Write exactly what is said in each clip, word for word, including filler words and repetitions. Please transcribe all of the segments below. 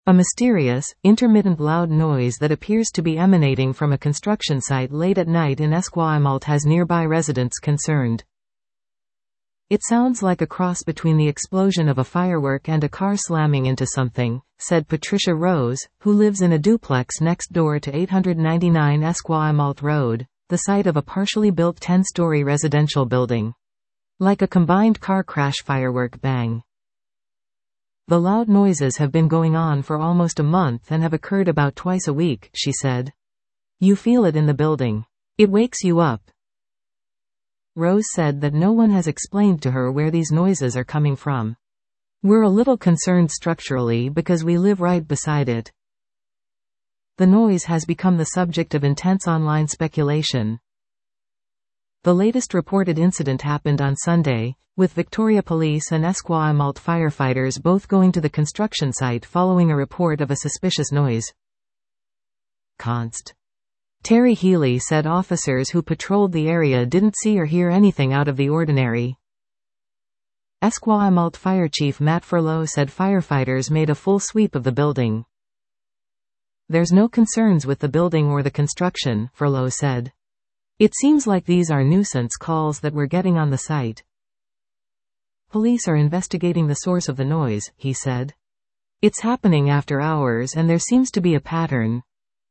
A mysterious, intermittent loud noise that appears to be emanating from a construction site late at night in Esquimalt has nearby residents concerned. "It sounds like a cross between the explosion of a firework and a car slamming into something," said Patricia Rose, who lives in a duplex next door to eight ninety-nine Esquimalt Road, the site of a partially built ten-story residential building. "Like a combined car crash firework bang. The loud noises have been going on for almost a month and have occurred about twice a week," she said. "You feel it in the building. It wakes you up." Rose said that no one has explained to her where these noises are coming from. "We're a little concerned structurally because we live right beside it." The noise has become the subject of intense online speculation. The latest reported incident happened on Sunday, with Victoria Police and Esquimalt firefighters both going to the construction site following a report of a suspicious noise. Const. Terry Healy said officers who patrolled the area didn't see or hear anything out of the ordinary. Esquimalt Fire Chief Matt Furlow said firefighters made a full sweep of the building. "There's no concerns with the building or the construction," Furlow said. "It seems like these are nuisance calls that we're getting on the site. Police are investigating the source of the noise," he said. "It's happening after hours and there seems to be a pattern."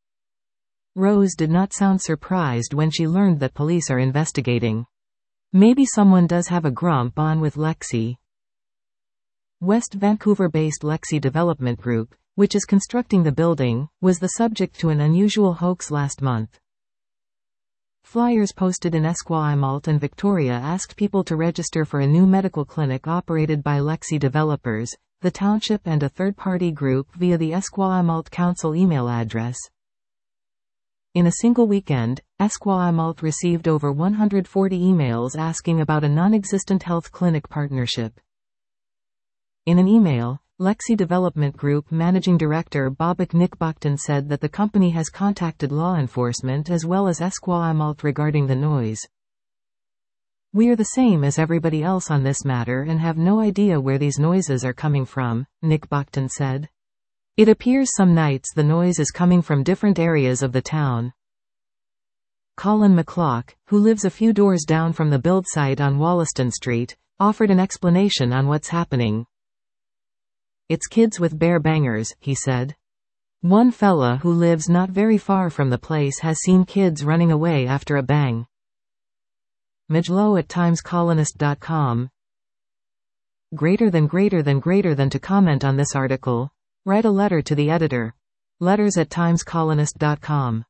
Rose did not sound surprised when she learned that police are investigating. Maybe someone does have a grump on with Lexi. West Vancouver-based Lexi Development Group, which is constructing the building, was the subject to an unusual hoax last month. Flyers posted in Esquimalt and Victoria asked people to register for a new medical clinic operated by Lexi Developers, the township and a third-party group via the Esquimalt Council email address. In a single weekend, Esquimalt received over one hundred forty emails asking about a non-existent health clinic partnership. In an email, Lexi Development Group Managing Director Bobak Nickbachton said that the company has contacted law enforcement as well as Esquimalt regarding the noise. "We are the same as everybody else on this matter and have no idea where these noises are coming from," Nickbachton said. "It appears some nights the noise is coming from different areas of the town." Colin McClock, who lives a few doors down from the build site on Wollaston Street, offered an explanation on what's happening. "It's kids with bear bangers," he said. "One fella who lives not very far from the place has seen kids running away after a bang." Majlow at times colonist dot com. Greater than greater than greater than to comment on this article, write a letter to the editor. Letters at times colonist dot com.